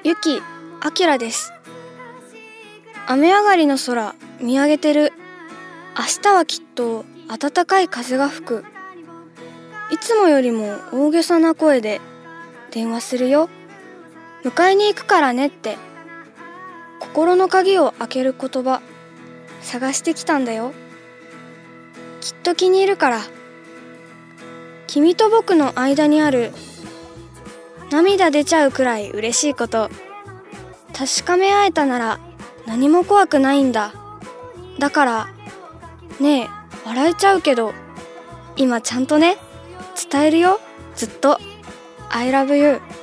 ゆきあきらです。雨上がりの空見上げてる。明日はきっと暖かい風が吹く。いつもよりも大げさな声で電話するよ。迎えに行くからねって。心の鍵を開ける言葉探してきたんだよ。きっと気に入るから。君と僕の間にある涙出ちゃうくらい嬉しいこと、確かめ合えたなら何も怖くないんだ。だからねえ、笑えちゃうけど今ちゃんとね伝えるよ、ずっと I love you。